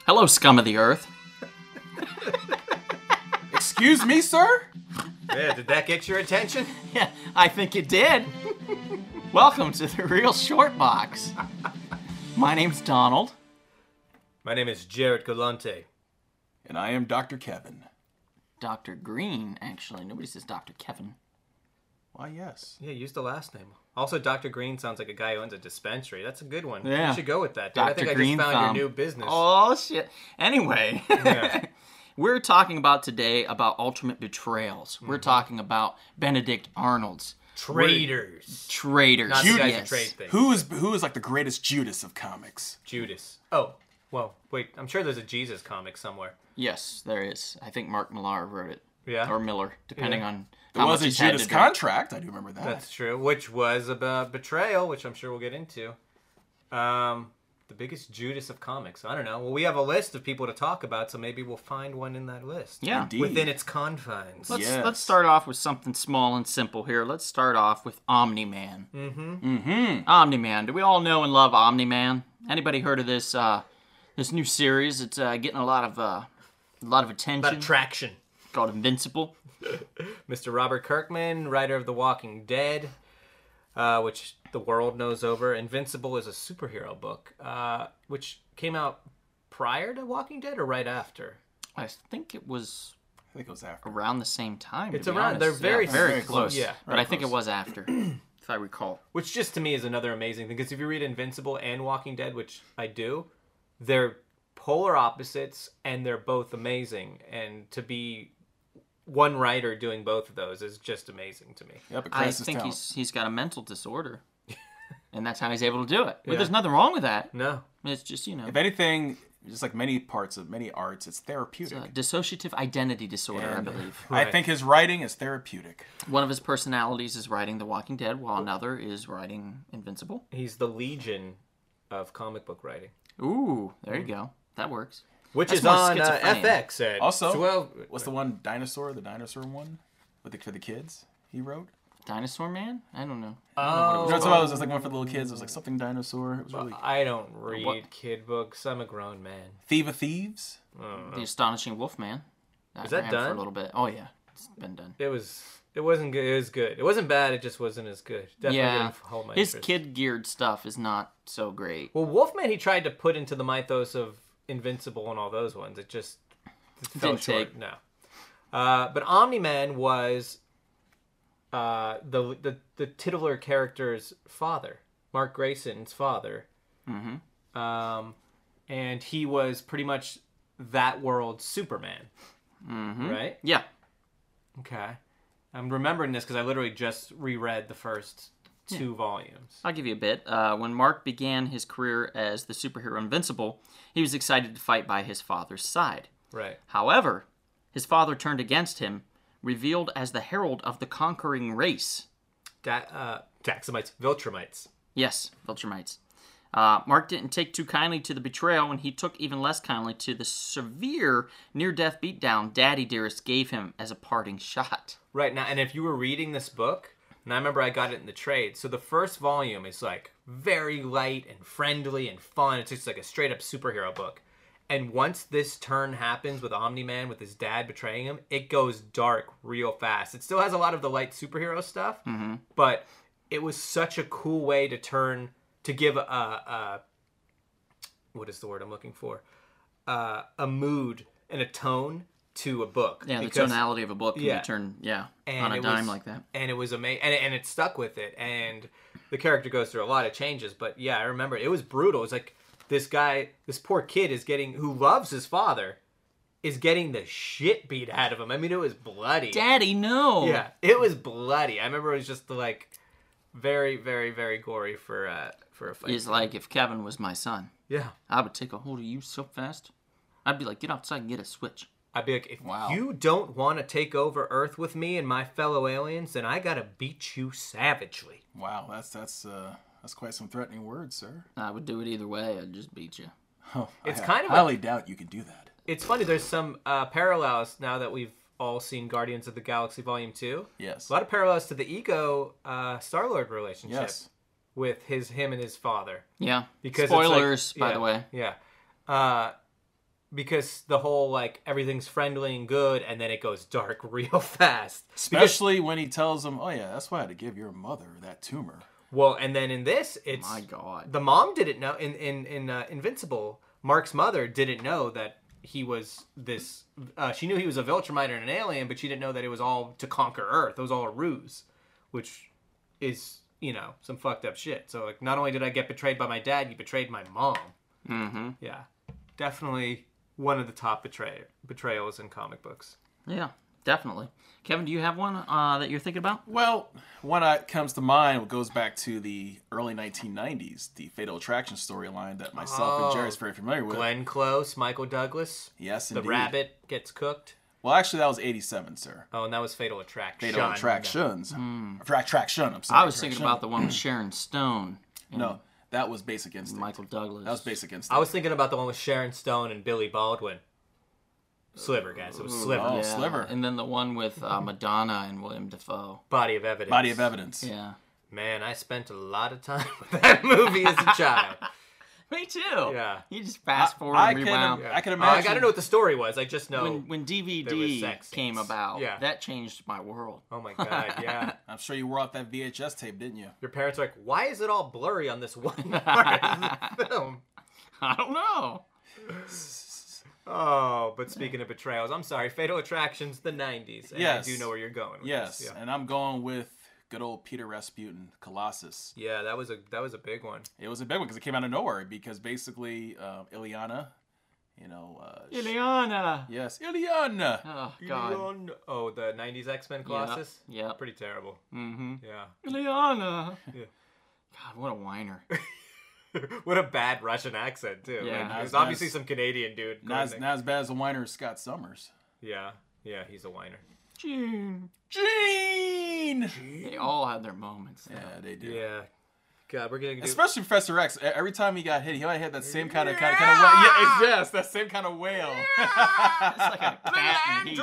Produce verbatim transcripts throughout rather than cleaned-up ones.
Hello, scum of the earth. Excuse me, sir? Yeah, did that get your attention? Yeah, I think it did. Welcome to the Real Short Box. My name's Donald. My name is Jared Galante. And I am Doctor Kevin. Doctor Green, actually. Nobody says Doctor Kevin. Why, yes. Yeah, use the last name. Also, Doctor Green sounds like a guy who owns a dispensary. That's a good one. Yeah. You should go with that, dude. I Doctor think Green I just found thumb. your new business. Oh, shit. Anyway. Yeah. We're talking about today about ultimate betrayals. We're talking about Benedict Arnold's Traitors. traitors. Not the guys who Yes. trade things. Who is who is like the greatest Judas of comics? Judas. Oh, well, wait. I'm sure there's a Jesus comic somewhere. Yes, there is. I think Mark Millar wrote it. Yeah. Or Miller, depending Yeah. on There how was much a he's had Judas to drink. contract. I do remember that. That's true. Which was about betrayal, which I'm sure we'll get into. Um, the biggest Judas of comics. I don't know. Well, we have a list of people to talk about, so maybe we'll find one in that list. Yeah. Indeed. Within its confines. Let's Yes. let's start off with something small and simple here. Let's start off with Omni-Man. Mm-hmm. Mm-hmm. Omni-Man. Do we all know and love Omni-Man? Anybody heard of this uh, this new series? It's uh, getting a lot of uh, a lot of attention. About traction. Called Invincible. Mister Robert Kirkman, writer of The Walking Dead, uh, which the world knows over. Invincible is a superhero book, uh, which came out prior to Walking Dead or right after? I think it was I think it was after. around the same time. to It's be around- honest. they're Yeah, very very very close. close. Yeah. but Very I think it close. was after, if I recall. Which just to me is another amazing thing, because if you read Invincible and Walking Dead, which I do, they're polar opposites and they're both amazing. And to be one writer doing both of those is just amazing to me. Yep, a I crisis think talent. he's he's got a mental disorder, and that's how he's able to do it. But Yeah. there's nothing wrong with that. No. It's just you know. If anything, just like many parts of many arts, it's therapeutic. Uh, dissociative identity disorder, And I believe. I Right. think his writing is therapeutic. One of his personalities is writing The Walking Dead, while another is writing Invincible. He's the legion of comic book writing. Ooh, there you go. That works. Which That's is more on uh, schizophrenia. F X. Ed. Also, well, what's the one dinosaur? The dinosaur one, with the for the kids. He wrote. Dinosaur Man? I don't know. oh, You know, it was just like one for the little kids. It was like something dinosaur. It was really I don't read What? kid books. I'm a grown man. Thief of Thieves. The Astonishing Wolfman. Is that ran done? For a little bit. Oh yeah, it's been done. It was. It wasn't good. It was good. It wasn't bad. It just wasn't as good. Definitely Yeah, didn't hold my his interest. kid geared stuff is not so great. Well, Wolfman, he tried to put into the mythos of Invincible and all those ones. It just it fell Didn't short. take. No. Uh, but Omni-Man was uh, the, the the titular character's father, Mark Grayson's father. Mm-hmm. Um, and he was pretty much that world's Superman, Mm-hmm. right? Yeah. Okay. I'm remembering this because I literally just reread the first two volumes. I'll give you a bit. Uh, when Mark began his career as the superhero Invincible, he was excited to fight by his father's side. Right. However, his father turned against him, revealed as the herald of the conquering race. Da- uh, Daxamites, Viltrumites. Yes, Viltrumites. Uh, Mark didn't take too kindly to the betrayal, and he took even less kindly to the severe near-death beatdown Daddy Dearest gave him as a parting shot. Right now, and if you were reading this book, and I remember I got it in the trade, so the first volume is like very light and friendly and fun. It's just like a straight up superhero book. And once this turn happens with Omni-Man, with his dad betraying him, it goes dark real fast. It still has a lot of the light superhero stuff, Mm-hmm. but it was such a cool way to turn, to give a, a what is the word I'm looking for? Uh, a mood and a tone to a book. Yeah, the Because- tonality of a book can Yeah. be turned, yeah, and on a it dime was- like that. and it was amazing, and, and it stuck with it. And the character goes through a lot of changes, but yeah, I remember it was brutal. It's like this guy, this poor kid, is getting who loves his father, is getting the shit beat out of him. I mean, it was bloody. Daddy, no! Yeah, it was bloody. I remember it was just like very, very, very gory for uh, for a fight. He's like, if Kevin was my son, yeah, I would take a hold of you so fast. I'd be like, get outside and get a switch. I'd be like, if Wow. you don't want to take over Earth with me and my fellow aliens, then I gotta beat you savagely. Wow, that's that's uh, that's quite some threatening words, sir. I would do it either way. I'd just beat you. Oh, It's I kind of a- highly doubt you can do that. It's funny, there's some uh, parallels now that we've all seen Guardians of the Galaxy Volume two. Yes. A lot of parallels to the Ego uh, Star-Lord relationship Yes. with his him and his father. Yeah. Because it's like- Spoilers, by yeah, the way. Yeah. Uh, because the whole like everything's friendly and good, and then it goes dark real fast. Especially when he tells him, "Oh yeah, that's why I had to give your mother that tumor." Well, and then in this, it's My God. the mom didn't know in in in uh, Invincible. Mark's mother didn't know that he was this. Uh, she knew he was a Viltrumite and an alien, but she didn't know that it was all to conquer Earth. It was all a ruse, which is, you know, some fucked up shit. So like, not only did I get betrayed by my dad, you betrayed my mom. Mm-hmm. Yeah, definitely one of the top betray betrayals in comic books. Yeah, definitely. Kevin, do you have one uh, that you're thinking about? Well, one that comes to mind goes back to the early nineteen nineties, the Fatal Attraction storyline that myself Oh, and Jerry is very familiar with. Glenn Close, Michael Douglas. Yes, The indeed. rabbit gets cooked. Well, actually, that was eighty-seven, sir. Oh, and that was Fatal Attraction. Fatal Attractions. Attraction. I'm sorry. I was thinking Attraction. about the one with Sharon Stone and No, that was Basic Instinct. Michael Douglas. That was Basic Instinct. I was thinking about the one with Sharon Stone and Billy Baldwin. Sliver, guys. It was Sliver. Oh, Yeah, Sliver. and then the one with uh, Madonna and William Dafoe. Body of Evidence. Body of Evidence. Yeah. Man, I spent a lot of time with that movie as a child. Me too. Yeah. You just fast forward I and can- rewound. I can Oh, imagine. I gotta know what the story was. I just know. When when D V there was D sex came scenes. about, Yeah. that changed my world. Oh my god, yeah. I'm sure you wore out that V H S tape, didn't you? Your parents are like, why is it all blurry on this one part of the film? I don't know. Oh, but speaking of betrayals, I'm sorry. Fatal Attraction's the nineties. And Yes. I do know where you're going with Yes, this. Yeah. and I'm going with good old Peter Rasputin, Colossus. Yeah, that was a that was a big one. It was a big one because it came out of nowhere. Because basically, uh, Ileana, you know, uh, sh- Ileana. yes, Ileana. Oh God. Elon- Oh, the nineties X-Men Colossus? Yeah. Pretty terrible. Mm-hmm. Yeah. Ileana. Yeah. God, what a whiner. What a bad Russian accent, too. Yeah. Like, Not there's as obviously bad as- some Canadian dude. Not going as, there. not as bad as the whiner Scott Summers. Yeah. Yeah, he's a whiner. Gene. Gene. They all had their moments. Though. Yeah, they do. Yeah. God, we're gonna do... Especially Professor X. E- Every time he got hit, he always had that same kind of kind of kind of wail. Yeah, it's- yes, that same kind of wail. It's like a cat in heat.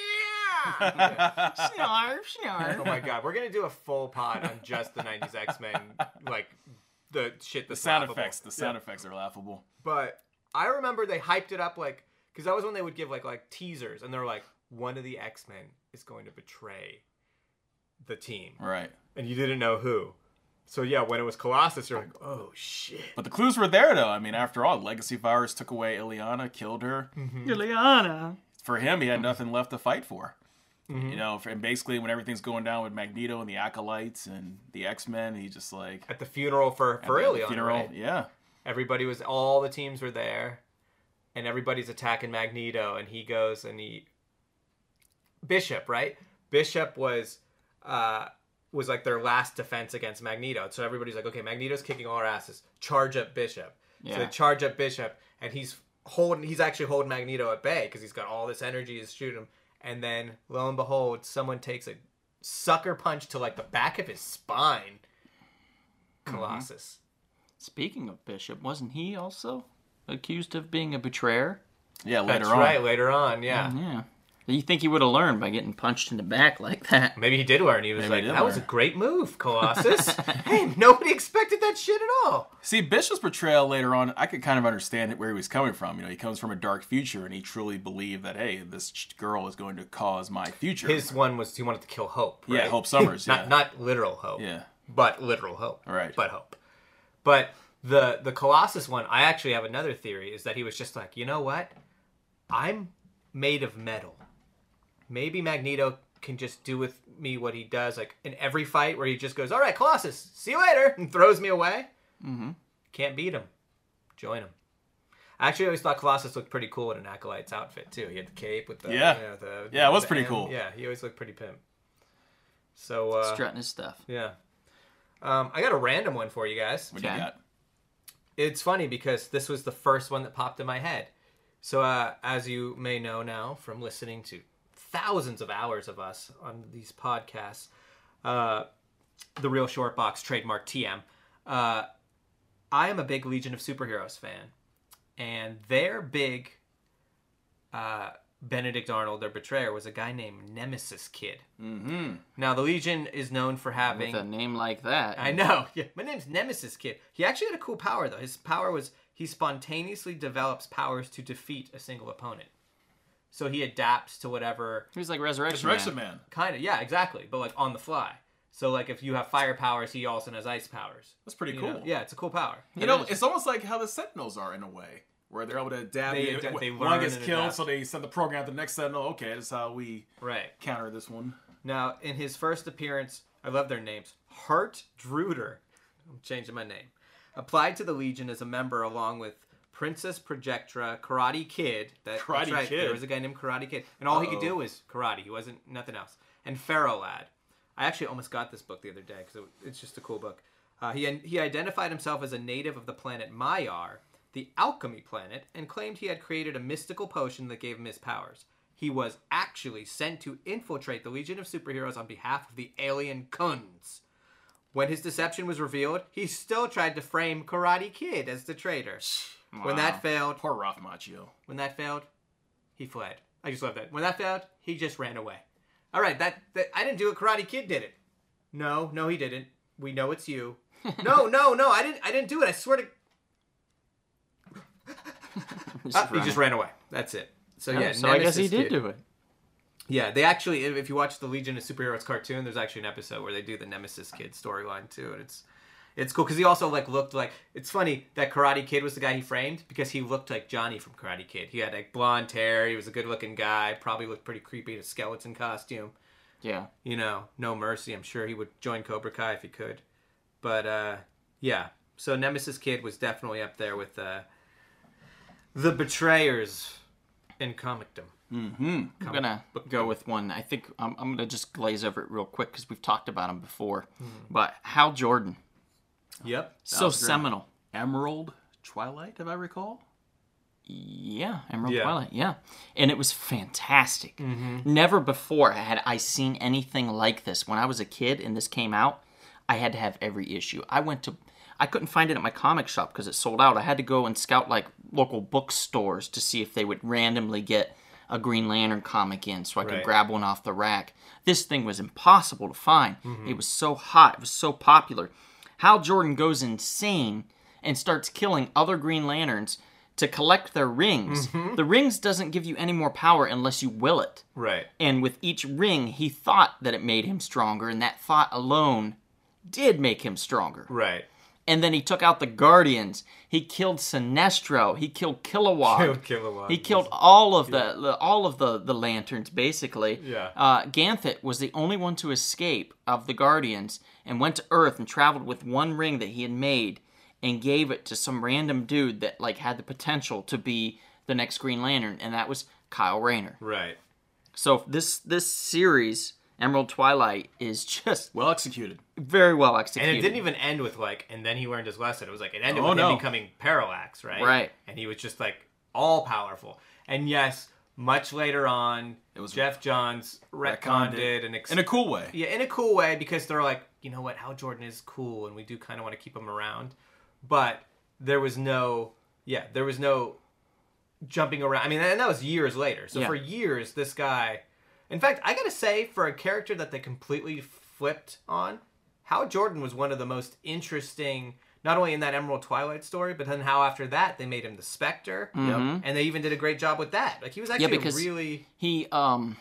Yeah. Snarf, snarf. Oh my god, we're gonna do a full pod on just the nineties X-Men, like the shit The that's sound laughable. effects. The sound Yeah. effects are laughable. But I remember they hyped it up like, because that was when they would give like like teasers, and they're like, one of the X-Men is going to betray the team, Right. and you didn't know who. So yeah, when it was Colossus, you're like, oh shit. But the clues were there, though. I mean, after all, Legacy Virus took away Ileana, killed her. Ileana. For him, he had nothing left to fight for. You know, and basically when everything's going down with Magneto and the Acolytes and the X-Men, he's just like... At the funeral for for at the Ileana, funeral, right? yeah. Everybody was, all the teams were there, and everybody's attacking Magneto, and he goes and he Bishop, right? Bishop was uh was like their last defense against Magneto. So everybody's like, okay, Magneto's kicking all our asses. Charge up Bishop. So Yeah. they charge up Bishop, and he's holding he's actually holding Magneto at bay because he's got all this energy to shoot him. And then lo and behold, someone takes a sucker punch to like the back of his spine. Colossus. Speaking of Bishop, wasn't he also accused of being a betrayer? Yeah, later That's on. right, later on, yeah. Yeah. You think he would have learned by getting punched in the back like that? Maybe he did learn. He was Maybe he like, did that was a learn. great move, Colossus. Hey, nobody expected that shit at all. See, Bishop's portrayal later on, I could kind of understand where he was coming from. You know, he comes from a dark future, and he truly believed that, hey, this ch- girl is going to cause my future. His one was he wanted to kill Hope, right? Yeah, Hope Summers, not yeah. not literal Hope. Yeah. But literal Hope. Right. But Hope. But the the Colossus one, I actually have another theory, is that he was just like, you know what? I'm made of metal. Maybe Magneto can just do with me what he does, like in every fight where he just goes, all right, Colossus, see you later, and throws me away. Mm-hmm. Can't beat him. Join him. I actually always thought Colossus looked pretty cool in an Acolyte's outfit, too. He had the cape with the... Yeah. You know, the, Yeah, it was the pretty M. cool. Yeah, he always looked pretty pimp. So, uh... Strutting his stuff. yeah. Um, I got a random one for you guys. What do you Okay. got? It's funny because this was the first one that popped in my head. So, uh, as you may know now from listening to thousands of hours of us on these podcasts, uh, the Real Short Box, trademark T M, uh, I am a big Legion of Superheroes fan. And their big uh, Benedict Arnold, their betrayer, was a guy named Nemesis Kid. Mm-hmm. Now, the Legion is known for having... With a name like that. I know. Yeah, my name's Nemesis Kid. He actually had a cool power, though. His power was he spontaneously develops powers to defeat a single opponent. So he adapts to whatever. He's like Resurrection, Resurrection Man. Man. Kind of, yeah, exactly. But like on the fly. So like if you have fire powers, he also has ice powers. That's pretty You cool. know? Yeah, it's a cool power. You know, it's almost like how the Sentinels are in a way, where they're able to adapt. They They, adapt- they one learn gets and killed, adapt. so they send the program to the next Sentinel. Okay, that's how we Right. counter this one. Now, in his first appearance, I love their names. Hart Druder, I'm changing my name, applied to the Legion as a member along with Princess Projectra, Karate Kid. That, Karate that's right, Kid. There was a guy named Karate Kid. And all he could Uh-oh. do was karate. He wasn't nothing else. And Pharaoh Lad. I actually almost got this book the other day because it, it's just a cool book. Uh, he, he identified himself as a native of the planet Maiar, the alchemy planet, and claimed he had created a mystical potion that gave him his powers. He was actually sent to infiltrate the Legion of Superheroes on behalf of the alien Khunds. When his deception was revealed, he still tried to frame Karate Kid as the traitor. When Wow. that failed, Poor Ralph Macchio. when that failed, he fled. I just love that. When that failed, he just ran away. All right, that, that I didn't do it. Karate Kid did it. No, no, he didn't. We know it's you. no, no, no, I didn't. I didn't do it. I swear to. Ah, he just ran away. That's it. So yeah, Oh, so I guess he Nemesis did Kid. do it. Yeah, they actually, if you watch the Legion of Superheroes cartoon, there's actually an episode where they do the Nemesis Kid storyline too, and it's it's cool because he also like looked like. It's funny that Karate Kid was the guy he framed because he looked like Johnny from Karate Kid. He had like blonde hair. He was a good-looking guy. Probably looked pretty creepy in a skeleton costume. Yeah. You know, no mercy. I'm sure he would join Cobra Kai if he could. But uh, yeah, so Nemesis Kid was definitely up there with uh, the betrayers in comicdom. Mm-hmm. I'm gonna go with one. I think I'm, I'm gonna just glaze over it real quick because we've talked about him before. But Hal Jordan, Yep. so was great. seminal. Emerald Twilight, if I recall. Yeah, Emerald Yeah. Twilight. Yeah, and it was fantastic. Never before had I seen anything like this. When I was a kid and this came out, I had to have every issue. I went to, I couldn't find it at my comic shop because it sold out. I had to go and scout like local bookstores to see if they would randomly get a Green Lantern comic in so I could Right. grab one off the rack. This thing was impossible to find. It was so hot. It was so popular. Hal Jordan goes insane and starts killing other Green Lanterns to collect their rings. The rings doesn't give you any more power unless you will it. Right. And with each ring, he thought that it made him stronger, and that thought alone did make him stronger. Right. And then he took out the Guardians. He killed Sinestro. He killed Kilowog. Killed Kilowog. He killed all of the, the all of the, the lanterns, basically. Yeah. Uh, Ganthet was the only one to escape of the Guardians and went to Earth and traveled with one ring that he had made and gave it to some random dude that like had the potential to be the next Green Lantern, and that was Kyle Rayner. Right. So this this series, Emerald Twilight, is just Well executed. very well And executed. it didn't even end with like, and then he learned his lesson. It was like, it ended Oh, with no. him becoming Parallax, right? Right. And he was just like all powerful. And yes, much later on, It was Jeff Johns retconned retconned it and ex- In a cool way. yeah, in a cool way because they're like, you know what, Hal Jordan is cool, and we do kind of want to keep him around. But there was no, yeah, there was no jumping around. I mean, and that was years later. So Yeah. for years, this guy. In fact, I gotta say, for a character that they completely flipped on, Hal Jordan was one of the most interesting. Not only in that Emerald Twilight story, but then how after that they made him the Spectre, and they even did a great job with that. Like he was actually because- really he um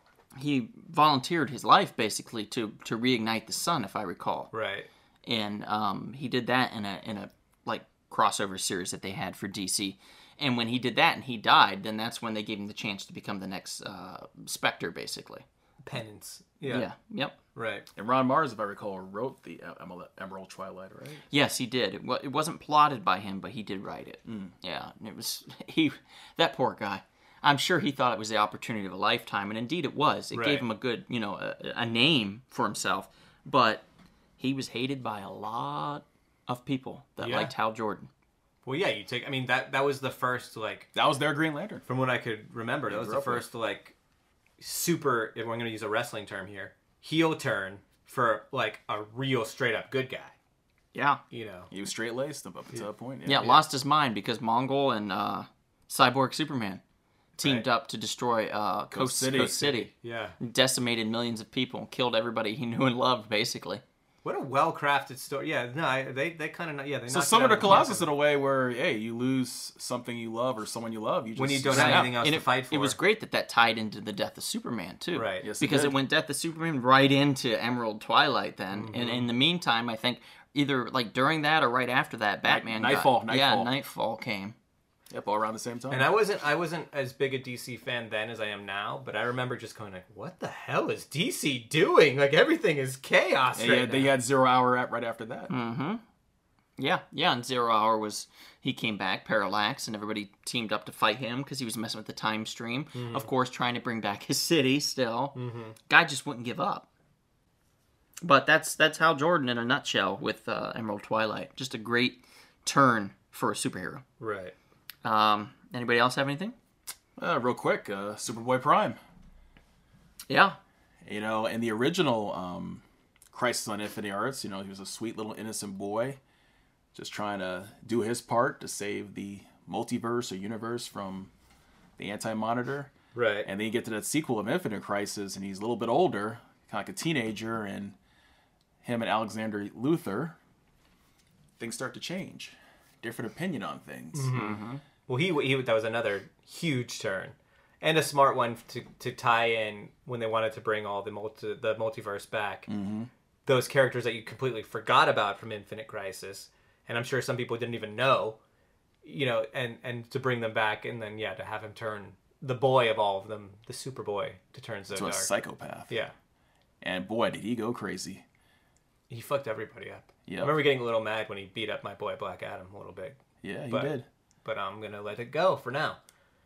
he volunteered his life basically to to reignite the sun, if I recall. right. And um he did that in a in a like crossover series that they had for D C. And when he did that and he died, then that's when they gave him the chance to become the next uh, Spectre, basically. Penance. Yeah. Yeah. Yep. Right. And Ron Mars, if I recall, wrote the Emerald- Emerald Twilight, right? Yes, he did. It, wa- it wasn't plotted by him, but he did write it. Yeah, and it was he. That poor guy. I'm sure he thought it was the opportunity of a lifetime, and indeed it was. It Right. gave him a good, you know, a, a name for himself. But he was hated by a lot of people that Yeah. liked Hal Jordan. Well, yeah. You take. I mean, that that was the first like. That was their Green Lantern. From what I could remember, that was grew the up with. first like super. If we're going to use a wrestling term here, heel turn for like a real straight up good guy. Yeah. You know. He was straight laced up until that point. Yeah, lost his mind because Mongol and uh, Cyborg Superman teamed Right. up to destroy uh, Coast, City. Coast City. Yeah. Decimated millions of people and killed everybody he knew and loved, basically. What a well-crafted story. Yeah, no, I, they they kind of yeah. They So knocked it similar out to of the Colossus park. in a way where, hey, you lose something you love or someone you love, you just When you don't snap. have anything else And to it, fight for. it was great that that tied into the death of Superman too, Right. Yes, it because did. it went death of Superman right into Emerald Twilight. Then, Mm-hmm. and in the meantime, I think either like during that or right after that, Batman. got- Nightfall, Yeah, Nightfall. Nightfall came. Yep, all around the same time. And I wasn't I wasn't as big a D C fan then as I am now, but I remember just going like, "What the hell is D C doing? Like everything is chaos and right yeah, now." they had Zero Hour at, right after that. Mm-hmm. Yeah, yeah. And Zero Hour was he came back, Parallax, and everybody teamed up to fight him because he was messing with the time stream. Mm-hmm. Of course, trying to bring back his city. Still, guy just wouldn't give up. But that's that's Hal Jordan in a nutshell with uh, Emerald Twilight. Just a great turn for a superhero. Right. Um, anybody else have anything? Uh, real quick, uh, Superboy Prime. Yeah. You know, in the original um, Crisis on Infinite Earths, you know, he was a sweet little innocent boy, just trying to do his part to save the multiverse or universe from the Anti-Monitor. Right. And then you get to that sequel of Infinite Crisis, and he's a little bit older, kind of like a teenager, and him and Alexander Luthor, things start to change. Different opinion on things. Mm-hmm. Well, he, he that was another huge turn, and a smart one to to tie in when they wanted to bring all the multi, the multiverse back. Mm-hmm. Those characters that you completely forgot about from Infinite Crisis, and I'm sure some people didn't even know, you know, and and to bring them back, and then yeah, to have him turn the boy of all of them, the Superboy, to turn so To a dark. psychopath. Yeah, And boy, did he go crazy. he fucked everybody up. Yep. I remember getting a little mad when he beat up my boy Black Adam a little bit, Yeah, he But- did. but I'm gonna let it go for now.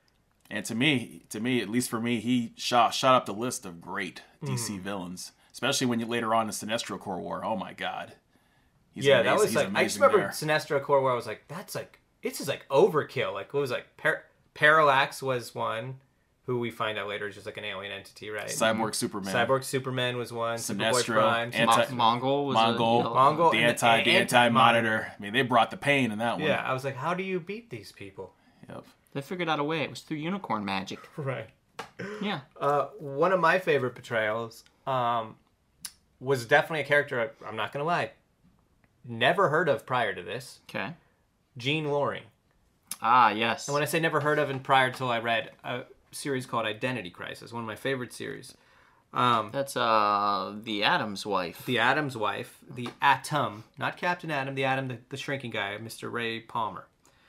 And to me, to me, at least for me, he shot shot up the list of great D C Mm-hmm. villains. Especially when you later on in Sinestro Corps War. Oh my God. He's yeah, amazing. that was He's like I just amazing remember there. Sinestro Corps where I was like, that's like this is like overkill. Like what was it, like Par- Parallax was one, who we find out later is just like an alien entity, right? Cyborg Superman. Cyborg Superman was one. Superboy Sinestro, Prime. Anti- Mo- Mongol was Mongol. a, you know, Mongol. The and anti, the and- anti-monitor. I mean, they brought the pain in that one. Yeah, I was like, how do you beat these people? Yep. They figured out a way. It was through unicorn magic. Right. Yeah. Uh, one of my favorite portrayals um, was definitely a character. I, I'm not gonna lie, never heard of prior to this. Okay. Jean Loring. Ah, yes. And when I say never heard of and prior till I read a series called Identity Crisis, one of my favorite series. Um, That's uh the Adam's wife. the Atom's wife, the Atom, not Captain Atom, the Atom, the, the shrinking guy, Mister Ray Palmer.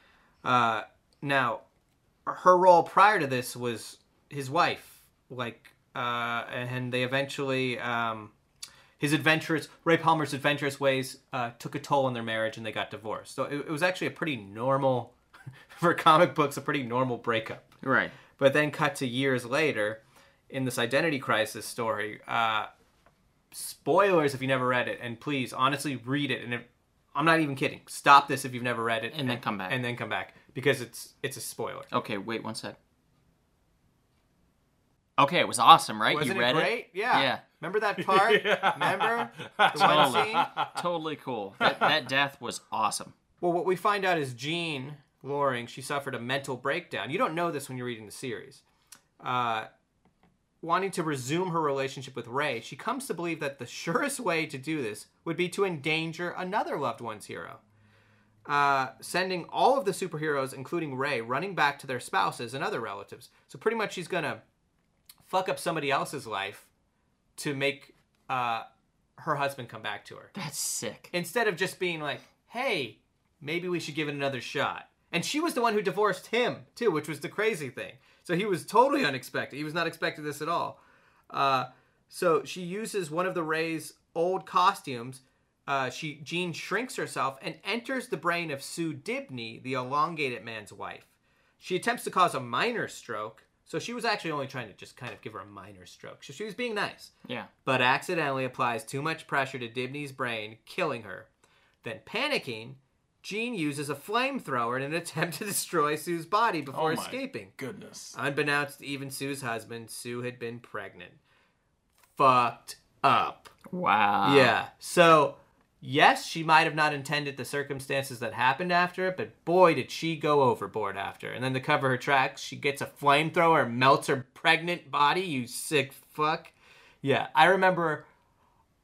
Uh, now, her role prior to this was his wife, like, uh, and they eventually, um, his adventurous, Ray Palmer's adventurous ways uh, took a toll on their marriage, and they got divorced. So it, it was actually a pretty normal, for comic books, a pretty normal breakup. Right. But then cut to years later, in this Identity Crisis story, uh, spoilers if you never read it, and please, honestly, read it. And if, I'm not even kidding. Stop this if you've never read it. And then come back. And then come back. Because it's it's a spoiler. Okay, wait one sec. Okay, it was awesome, right? Wasn't you read it great? Yeah. Yeah. Remember that part? Remember? The one Totally. scene? Totally cool. That, that death was awesome. Well, what we find out is Jean Loring, she suffered a mental breakdown. You don't know this when you're reading the series. Uh, wanting to resume her relationship with Ray, she comes to believe that the surest way to do this would be to endanger another loved one's hero. Uh, sending all of the superheroes, including Ray, running back to their spouses and other relatives. So pretty much she's going to fuck up somebody else's life to make uh, her husband come back to her. That's sick. Instead of just being like, hey, maybe we should give it another shot. And she was the one who divorced him, too, which was the crazy thing. So he was totally unexpected. He was not expecting this at all. Uh, so she uses one of the Ray's old costumes. Uh, she Jean shrinks herself and enters the brain of Sue Dibney, the elongated man's wife. She attempts to cause a minor stroke. So she was actually only trying to just kind of give her a minor stroke. So she was being nice. Yeah. But accidentally applies too much pressure to Dibney's brain, killing her. Then panicking, Jean uses a flamethrower in an attempt to destroy Sue's body before Oh my escaping. Goodness. Unbeknownst to even Sue's husband, Sue had been pregnant. Fucked up. Wow. Yeah. So, yes, she might have not intended the circumstances that happened after it, but boy, did she go overboard after. And then to cover her tracks, she gets a flamethrower and melts her pregnant body, you sick fuck. Yeah, I remember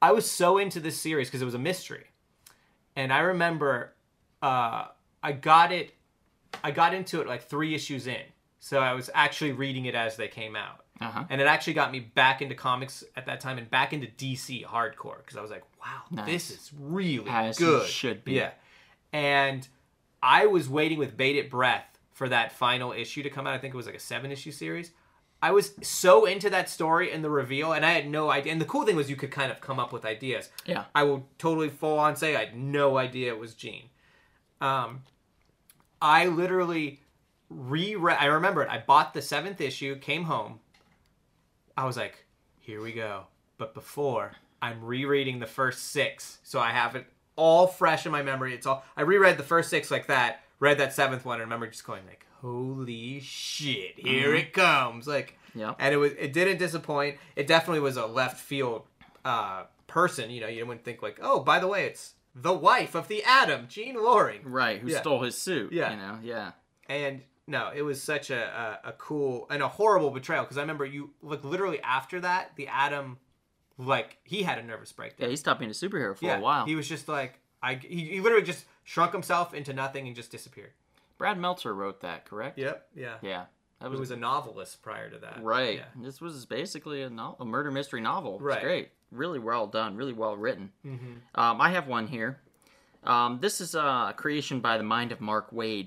I was so into this series because it was a mystery. And I remember uh, I got it, I got into it like three issues in. So I was actually reading it as they came out. Uh-huh. And it actually got me back into comics at that time and back into D C hardcore. Because I was like, wow, Nice. this is really As it good. should be. Yeah. And I was waiting with bated breath for that final issue to come out. I think it was like a seven issue series. I was so into that story and the reveal, and I had no idea. And the cool thing was you could kind of come up with ideas. Yeah. I will totally full on say I had no idea it was Jean. Um, I literally reread. I remember it. I bought the seventh issue, came home. I was like, here we go. But before, I'm rereading the first six, so I have it all fresh in my memory. It's all. I reread the first six like that. Read that seventh one, and remember just going like, holy shit, here mm-hmm. it comes. Like, yeah. And it was. It didn't disappoint. It definitely was a left field uh, person. You know, you wouldn't think like, oh, by the way, it's the wife of the Atom, Jean Loring, right? Who yeah. stole his suit? Yeah, you know, yeah. And no, it was such a a, a cool and a horrible betrayal because I remember you like literally after that, the Atom, like he had a nervous breakdown. Yeah, he stopped being a superhero for yeah, a while. He was just like, I. He, he literally just shrunk himself into nothing and just disappeared. Brad Meltzer wrote that, correct? Yep. Yeah. Yeah. That was, was a novelist prior to that. Right. Yeah. This was basically a, no- a murder mystery novel. It's right. great. Really well done. Really well written. Mm-hmm. Um, I have one here. Um, this is a creation by the mind of Mark Waid.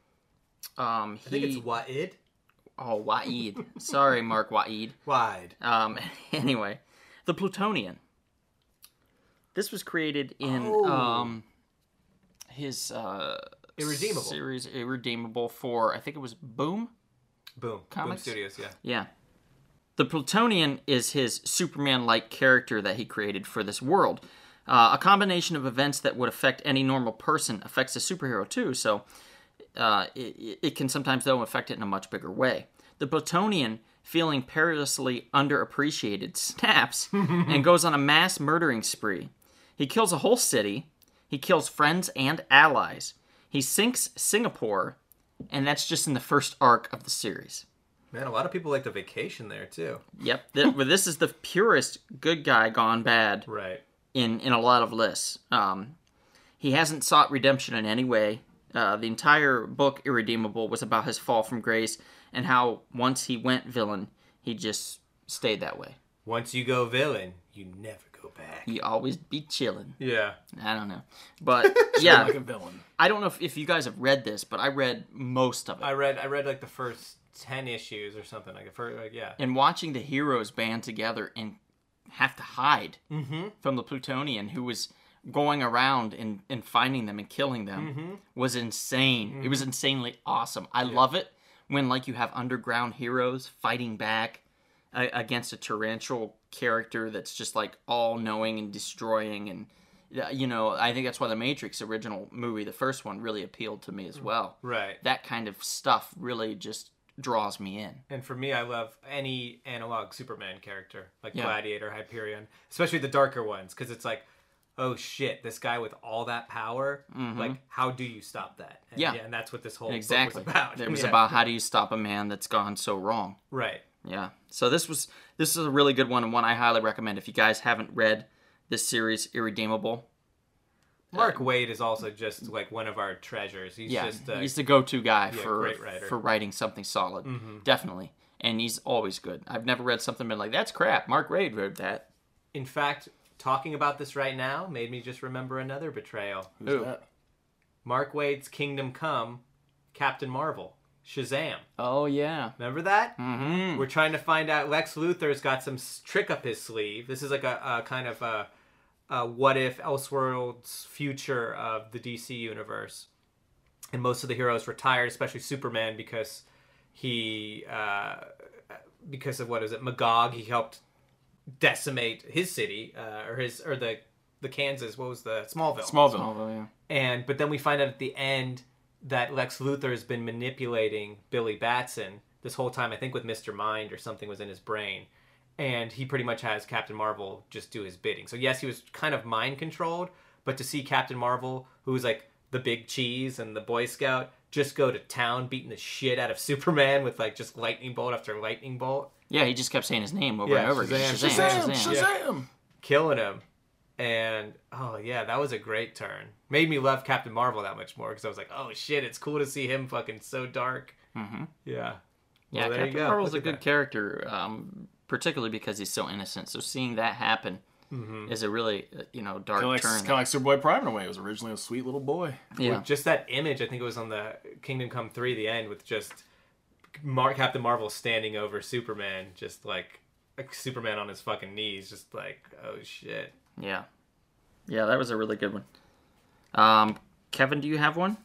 Um, he, I think it's Waid. Oh, Waid. Sorry, Mark Waid. Wide. Um, anyway, the Plutonian. This was created in oh. um, his uh, Irredeemable series, Irredeemable for I think it was Boom. Boom. Comics? Boom Studios. Yeah. Yeah. The Plutonian is his Superman-like character that he created for this world. Uh, a combination of events that would affect any normal person affects a superhero too, so uh, it, it can sometimes, though, affect it in a much bigger way. The Plutonian, feeling perilously underappreciated, snaps and goes on a mass murdering spree. He kills a whole city. He kills friends and allies. He sinks Singapore, and that's just in the first arc of the series. Man, a lot of people like to vacation there, too. Yep. Th- well, this is the purest good guy gone bad right. in, in a lot of lists. Um, he hasn't sought redemption in any way. Uh, the entire book, Irredeemable, was about his fall from grace and how once he went villain, he just stayed that way. Once you go villain, you never go back. He always be chilling. Yeah. I don't know. But, yeah. like a villain. I don't know if, if you guys have read this, but I read most of it. I read, I read like the first ten issues or something like the first, like yeah. And watching the heroes band together and have to hide mm-hmm. from the Plutonian who was going around and, and finding them and killing them mm-hmm. was insane. Mm-hmm. It was insanely awesome. I yeah. love it when like you have underground heroes fighting back uh, against a torrential character that's just like all knowing and destroying. And you know, I think that's why the Matrix original movie, the first one, really appealed to me as well. Right. That kind of stuff really just draws me in. And for me, I love any analog Superman character, like yeah. Gladiator, Hyperion, especially the darker ones, because it's like, oh shit, this guy with all that power, mm-hmm. like, how do you stop that? And, yeah. yeah. And that's what this whole exactly. book was about. It was yeah. about how do you stop a man that's gone so wrong. Right. Yeah. So this was this is a really good one, and one I highly recommend if you guys haven't read this series, Irredeemable. Mark uh, Waid is also just like one of our treasures. He's yeah, just uh, he's the go-to guy yeah, for for writing something solid. Mm-hmm. Definitely. And he's always good. I've never read something been like, that's crap. Mark Waid wrote that. In fact, talking about this right now made me just remember another betrayal. Who's Ooh. that? Mark Waid's Kingdom Come, Captain Marvel, Shazam. Oh, yeah. Remember that? Mm-hmm. We're trying to find out. Lex Luthor's got some trick up his sleeve. This is like a, a kind of a, a what if Elseworlds future of the D C universe. And most of the heroes retired, especially Superman, because he, uh, because of what is it, Magog, he helped decimate his city, uh, or his, or the, the Kansas, what was the, Smallville. Smallville. Smallville, yeah. And, but then we find out at the end that Lex Luthor has been manipulating Billy Batson this whole time, I think with Mister Mind or something was in his brain. And he pretty much has Captain Marvel just do his bidding. So yes, he was kind of mind controlled, but to see Captain Marvel, who was like the big cheese and the Boy Scout, just go to town beating the shit out of Superman with like just lightning bolt after lightning bolt. Yeah, he just kept saying his name over yeah, and over Shazam, again. Shazam, Shazam, Shazam. Yeah. Killing him. And oh yeah, that was a great turn. Made me love Captain Marvel that much more because I was like, oh shit, it's cool to see him fucking so dark. Mm-hmm. Yeah. Yeah, Well, there you Captain go. Marvel's a Look at good that. character, um, particularly because he's so innocent. So seeing that happen Mm-hmm. is a really, uh, you know, dark Kind of like, turn. kinda like Superboy Prime in a way. It was originally a sweet little boy. Yeah. With just that image, I think it was on the Kingdom Come three, the end, with just Mar- Captain Marvel standing over Superman, just like, like Superman on his fucking knees, just like, oh shit. Yeah. Yeah, that was a really good one. Um, Kevin, do you have one?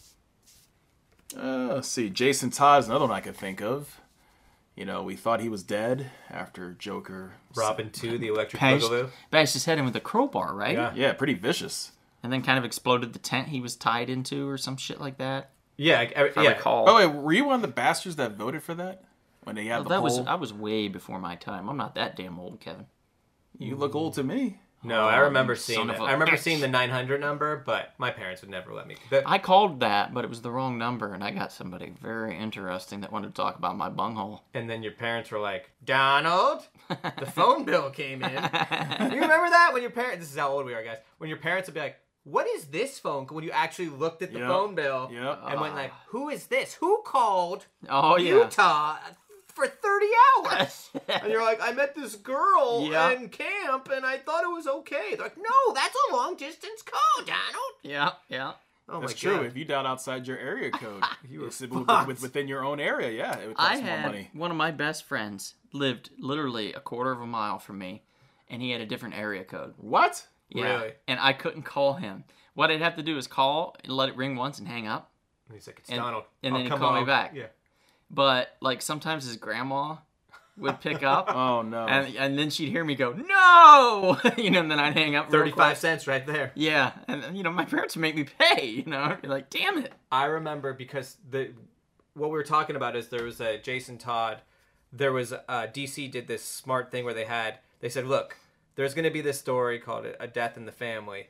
Uh, let's see. Jason Todd is another one I could think of. You know, we thought he was dead after Joker. Robin two, the Electric Bashed, Boogaloo. bashed his head in with a crowbar, right? Yeah. Yeah, pretty vicious. And then kind of exploded the tent he was tied into or some shit like that. Yeah, I, I, If I yeah. recall. Oh, wait, were you one of the bastards that voted for that? When they had Well, the that poll? was I was way before my time. I'm not that damn old, Kevin. You look old to me. No, I remember you seeing son it. of a I remember bitch. seeing the nine hundred number, but my parents would never let me. The, I called that, but it was the wrong number, and I got somebody very interesting that wanted to talk about my bunghole. and then your parents were like, Donald, the phone bill came in. You remember that? When your parents, this is how old we are, guys. When your parents would be like, what is this phone? When you actually looked at the Yep. phone bill Yep. and went like, who is this? Who called Oh yeah. Utah for thirty hours? And you're like, I met this girl Yeah. in camp and I thought it was okay. They're like, no, that's a long distance call, Donald. yeah, yeah. Oh That's my true. God. If you dial outside your area code, You were it's with, fucked. with, within your own area, yeah, it would I cost more had money. one of my best friends lived literally a quarter of a mile from me, and he had a different area code. What? Yeah, Really? and I couldn't call him. What I'd have to do is call and let it ring once and hang up. And he's like, it's And- Donald. and I'll then he'd come call me home." back. Yeah. But like sometimes his grandma would pick up, Oh no. and and then she'd hear me go no, you know, and then I'd hang up. real thirty-five quick. cents right there. Yeah, and you know my parents would make me pay. You know, I'd be like, damn it. I remember because the what we were talking about is there was a Jason Todd. There was uh, D C did this smart thing where they had they said, look, there's going to be this story called A Death in the Family.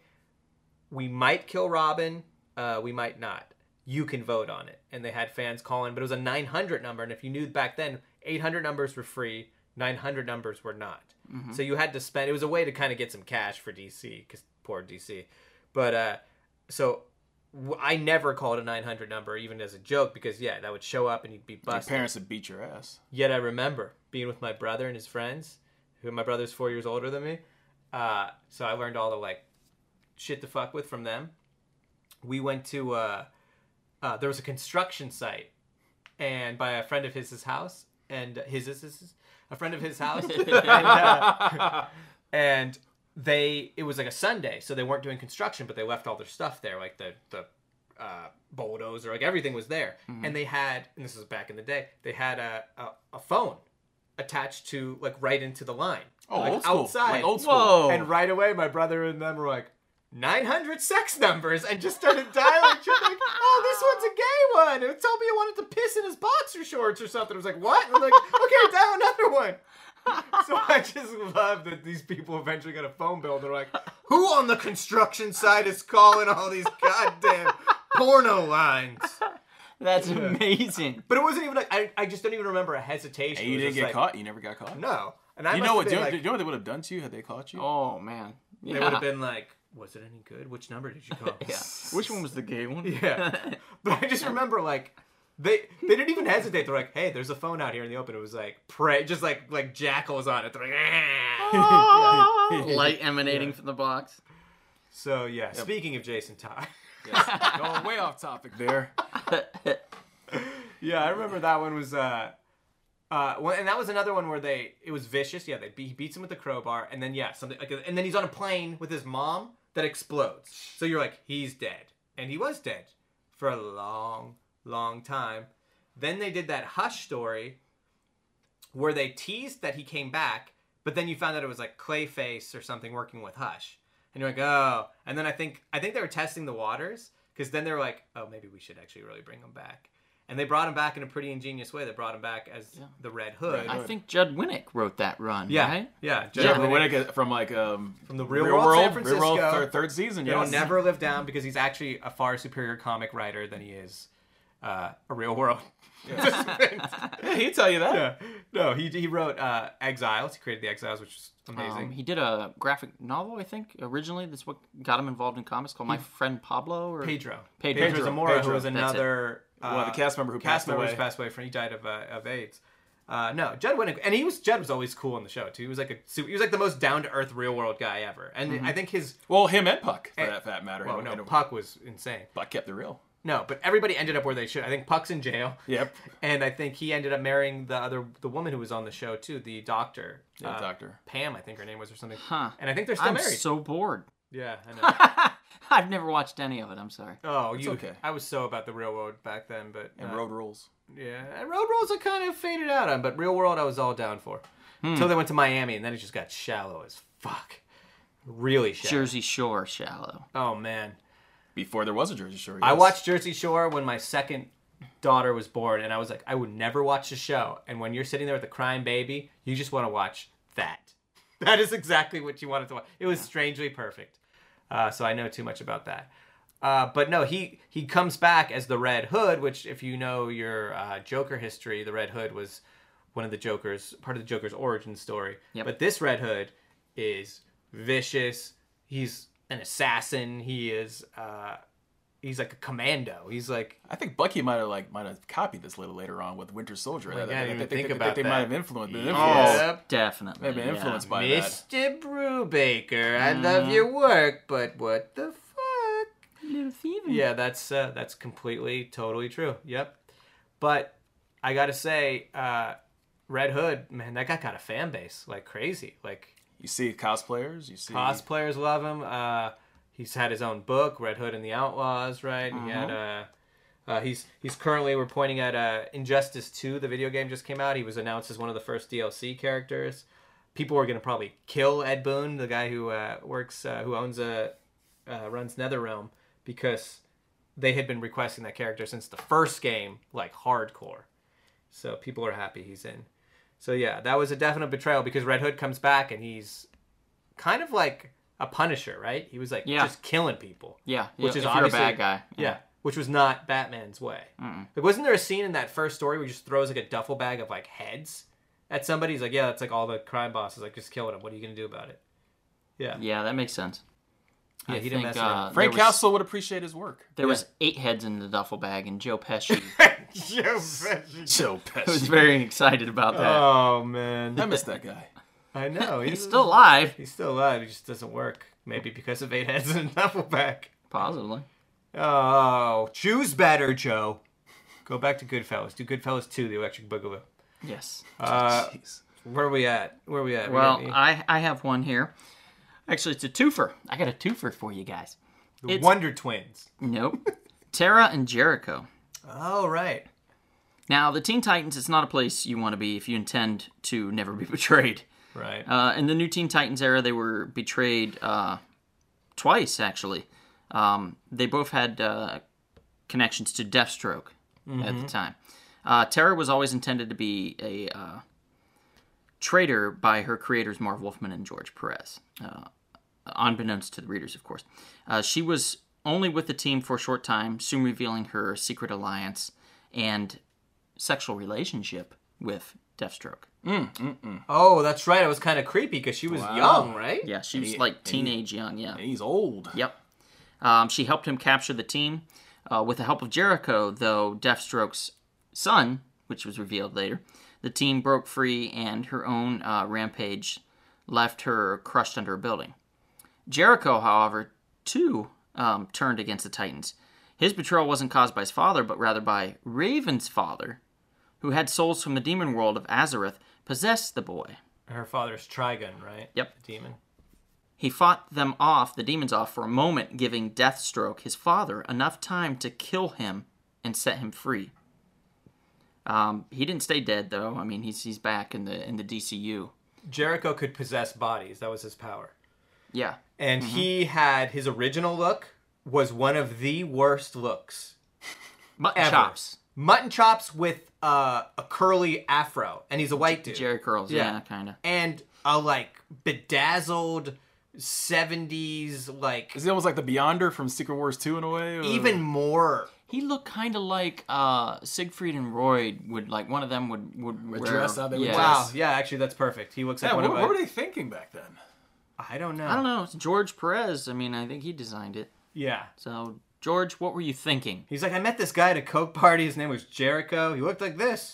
We might kill Robin, uh, we might not. You can vote on it. And they had fans call in, but it was a nine hundred number. And if you knew back then, eight hundred numbers were free, nine hundred numbers were not. Mm-hmm. So you had to spend. It was a way to kind of get some cash for D C because poor D C. But uh, so. I never called a nine hundred number, even as a joke, because, yeah, that would show up and you'd be Your busted. parents would beat your ass. Yet I remember being with my brother and his friends, who my brother's four years older than me. Uh, so I learned all the, like, shit to fuck with from them. We went to, uh, uh, there was a construction site, and by a friend of his, his house, and uh, his, his, his, a friend of his house, and, uh, and they it was like a Sunday, so they weren't doing construction, but they left all their stuff there, like the the uh, bulldozer, like everything was there. Mm-hmm. And they had, and this was back in the day, they had a a, a phone attached to like right into the line, Oh, like old school. outside. Like old school. Whoa. And right away, my brother and them were like, nine hundred sex numbers, and just started dialing shit like, oh, this one's a gay one. It told me it wanted to piss in his boxer shorts or something. I was like, what? And I'm like, okay, dial another one. So I just love that these people eventually got a phone bill. And they're like, who on the construction site is calling all these goddamn porno lines? That's amazing. But it wasn't even like, I, I just don't even remember a hesitation. And you It was didn't just get like, caught? You never got caught? No. And I You must know have what? been Do you, like, do you know what they would have done to you had they caught you? Oh man. Yeah. they would have been like, was it any good? Which number did you call? Yeah. Which one was the gay one? Yeah. But I just remember like they they didn't even hesitate. They're like, hey, there's a phone out here in the open. It was like pray just like like jackals on it. They're like, ah. Yeah. Light emanating Yeah. from the box. So yeah, speaking of Jason Todd. Yes. Going way off topic there. Yeah, I remember that one was uh uh well, and that was another one where they it was vicious. Yeah, they be, he beats him with a crowbar, and then yeah, something like and then he's on a plane with his mom that explodes. So you're like, he's dead. And he was dead for a long, long time. Then they did that Hush story where they teased that he came back, but then you found out it was like Clayface or something working with Hush. And you're like, oh. And then I think I think they were testing the waters, because then they were like, oh, maybe we should actually really bring him back. And they brought him back in a pretty ingenious way. They brought him back as Yeah. the Red Hood. I think Judd Winnick wrote that run, yeah, right? yeah. Yeah, Judd from, Winnick. from like um From the Real World, San Real World Francisco. third, third season. He'll Yes. never live down because he's actually a far superior comic writer than he is uh, a Real World. Yeah, he'd tell you that. Yeah. No, he he wrote uh, Exiles. He created the Exiles, which is amazing. Um, he did a graphic novel, I think, originally. That's what got him involved in comics, called My Friend Pablo. Or Pedro. Pedro. Pedro Zamora, Pedro, who was that's another uh, One of the cast member who cast passed member away. who's passed away from he died of uh, of AIDS. Uh, no, Judd Winnick, and he was Judd was always cool on the show too. He was like a su- he was like the most down to earth real world guy ever, and I think his Well, him and Puck, for And- that fat matter. well And- no and Puck was insane. Puck kept it real. No, but everybody ended up where they should. I think Puck's in jail. Yep. And I think he ended up marrying the other the woman who was on the show too, the doctor. Yeah, uh, doctor. Pam, I think her name was or something. Huh. And I think they're still I'm married. so bored. Yeah, I know. I've never watched any of it. I'm sorry. Oh, It's you. okay. I was so about the real world back then, but And uh, road rules. yeah, and road rules I kind of faded out on, but real world I was all down for. Hmm. Until they went to Miami, and then it just got shallow as fuck. Really shallow. Jersey Shore shallow. Oh man, Before there was a Jersey Shore. I yes. watched Jersey Shore when my second daughter was born, and I was like, I would never watch the show. And when you're sitting there with a crying baby, you just want to watch that. That is exactly what you wanted to watch. It was strangely perfect. Uh, so I know too much about that. Uh, but no, he he comes back as the Red Hood, which if you know your uh, Joker history, the Red Hood was one of the Joker's, part of the Joker's origin story. Yep. But this Red Hood is vicious. He's an assassin. He is... Uh, He's like a commando. He's like I think Bucky might have like might have copied this a little later on with Winter Soldier. Oh my I, God, I, I I didn't even think, think I about think they that. might have influenced, been Oh, influenced, Yep. definitely. they've been yeah. influenced by that. Mister Brubaker, I love your work, but what the fuck? Little thieving. Yeah, that's uh, that's completely, totally true. Yep. But I gotta say, uh, Red Hood, man, that guy got a fan base like crazy. Like You see cosplayers. You see cosplayers love him. Uh, he's had his own book, Red Hood and the Outlaws, right? He had uh, uh, he's he's currently we're pointing at uh, Injustice two, the video game just came out. He was announced as one of the first D L C characters. People were gonna probably kill Ed Boon, the guy who uh, works, uh, who owns a uh, runs NetherRealm, because they had been requesting that character since the first game, like hardcore. So people are happy he's in. So yeah, that was a definite betrayal because Red Hood comes back and he's kind of like a Punisher, right? He was like Yeah. just killing people. Yeah, Which if is you're a obviously- bad guy. Yeah. Which was not Batman's way. Like, wasn't there a scene in that first story where he just throws like a duffel bag of like heads at somebody? He's like, yeah, that's like all the crime bosses like just killing him. What are you gonna do about it? Yeah. Yeah, that makes sense. Yeah, I he didn't think, mess around. uh, Frank there was, Castle would appreciate his work. There was eight heads in the duffel bag, and Joe Pesci Joe was Pesci. very excited about that. Oh man, I miss that guy. I know He's still alive, He's still alive. He just doesn't work. Maybe because of eight heads in a duffel bag. possibly. Oh, choose better, Joe. Go back to Goodfellas. Do Goodfellas two, The Electric Boogaloo. Yes. Uh, Jeez. where are we at? Where are we at? We Well, got any- I I have one here. Actually, it's a twofer. I got a twofer for you guys. the it's- Wonder Twins. Nope. Tara and Jericho. Oh, right. Now, the Teen Titans, it's not a place you want to be if you intend to never be betrayed. Right. Uh, in the new Teen Titans era, they were betrayed uh, twice, actually. Um, they both had uh, connections to Deathstroke at the time. Uh, Tara was always intended to be a uh, traitor by her creators, Marv Wolfman and George Perez, uh, unbeknownst to the readers, of course. Uh, she was only with the team for a short time, soon revealing her secret alliance and sexual relationship with Deathstroke. Oh, that's right. It was kind of creepy because she was Wow. young, right? Yeah, she was he- like and he- teenage young, yeah. And he's old. Yep. Um, she helped him capture the team. Uh, with the help of Jericho, though, Deathstroke's son, which was revealed later, the team broke free and her own uh, rampage left her crushed under a building. Jericho, however, too, um, turned against the Titans. His betrayal wasn't caused by his father, but rather by Raven's father, who had souls from the demon world of Azareth possess the boy. Her father's Trigun, right? Yep. The demon. He fought them off, the demons off, for a moment, giving Deathstroke, his father, enough time to kill him and set him free. Um, he didn't stay dead, though. I mean, he's he's back in the in the D C U. Jericho could possess bodies. That was his power. Yeah. And he had his original look was one of the worst looks Mutton ever. chops. Mutton chops with uh, a curly afro, and he's a white dude. Jerry curls, Yeah. yeah, kind of. And a like bedazzled seventies like Is he almost like the Beyonder from Secret Wars two in a way? Or- even more He looked kind of like uh, Siegfried and Roy would like. One of them would would wear. dress how they would yeah. dress. Wow. Yeah, actually, that's perfect. He looks like Yeah, one what, of my... what were they thinking back then? I don't know. I don't know. It's George Perez. I mean, I think he designed it. Yeah. So, George, what were you thinking? He's like, I met this guy at a Coke party. His name was Jericho. He looked like this.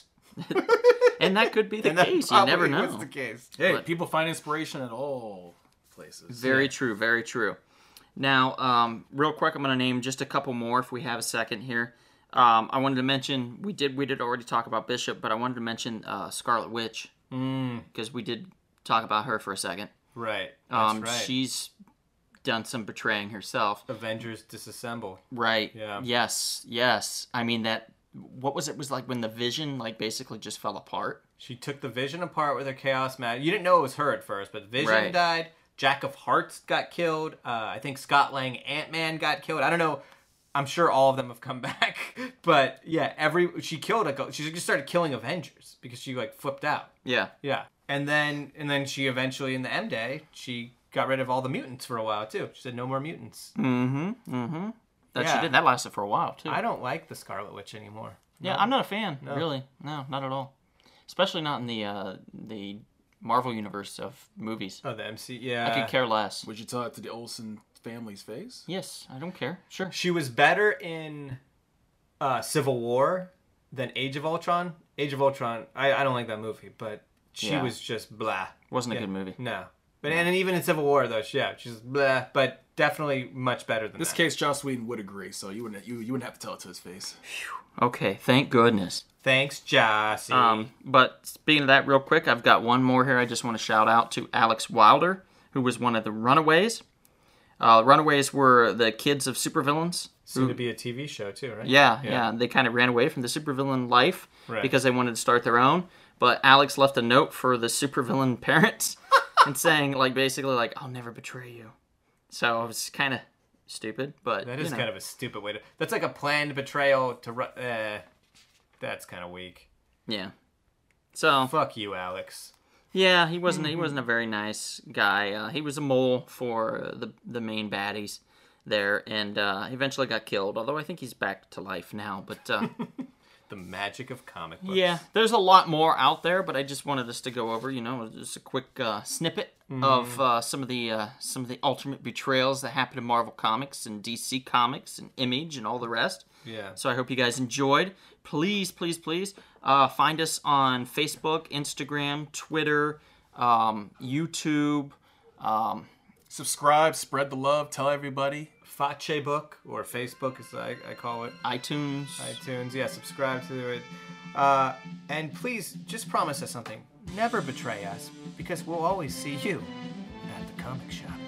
And that could be the And that case. You never probably know. was the case. Hey, But- people find inspiration at all places. Very Yeah. true. Very true. Now, um, real quick, I'm going to name just a couple more if we have a second here. Um, I wanted to mention we did we did already talk about Bishop, but I wanted to mention uh, Scarlet Witch because Mm, we did talk about her for a second. right. That's Um, right. She's done some betraying herself. Avengers disassemble. Right. Yeah. Yes. Yes. I mean that. What was it? Was like when the Vision like basically just fell apart. She took the Vision apart with her Chaos Magic. You didn't know it was her at first, but Vision Right. died. Jack of Hearts got killed. Uh, I think Scott Lang Ant-Man got killed. I don't know. I'm sure all of them have come back. But yeah, every she killed a she just started killing Avengers because she like flipped out. Yeah. Yeah. And then and then she eventually in the M Day, she got rid of all the mutants for a while too. She said no more mutants. Mm-hmm. Mm-hmm. That she Yeah. did. That lasted for a while too. I don't like the Scarlet Witch anymore. Yeah, No. I'm not a fan. Really. No, not at all. Especially not in the uh, the Marvel universe of movies. Oh, the M C. Yeah. I could care less. Would you tell it to the Olsen family's face? Yes, I don't care. Sure. She was better in uh, Civil War than Age of Ultron. Age of Ultron, I, I don't like that movie, but she Yeah. was just blah. Wasn't a Yeah. good movie. No. But and even in Civil War though, she, yeah, she's blah, but definitely much better than In this that. case, Joss Whedon would agree, so you wouldn't you, you wouldn't have to tell it to his face. Okay, thank goodness. Thanks, Jossie. Um, but speaking of that, real quick, I've got one more here. I just want to shout out to Alex Wilder, who was one of the Runaways. Uh, Runaways were the kids of supervillains. Soon to be a T V show too, right? Yeah, yeah. They kind of ran away from the supervillain life Right. because they wanted to start their own. But Alex left a note for the supervillain parents and saying, like, basically, like, I'll never betray you. So it was kind of stupid, but That you is know. kind of a stupid way to. That's like a planned betrayal to. ru- Uh, that's kind of weak. yeah. So Fuck you, Alex. yeah, he wasn't he wasn't a very nice guy. Uh, he was a mole for uh, the the main baddies there, and uh, he eventually got killed. Although I think he's back to life now, but. Uh, The magic of comic books. Yeah, there's a lot more out there, but I just wanted us to go over, you know, just a quick uh, snippet of uh, some of the uh, some of the ultimate betrayals that happened in Marvel Comics and D C Comics and Image and all the rest. Yeah. So I hope you guys enjoyed. Please, please, please uh, find us on Facebook, Instagram, Twitter, um, YouTube. Um, Subscribe, spread the love, tell everybody. Fache Book, or Facebook as I, I call it. iTunes. iTunes, yeah, subscribe to it. Uh, and please, just promise us something. Never betray us, because we'll always see you at the comic shop.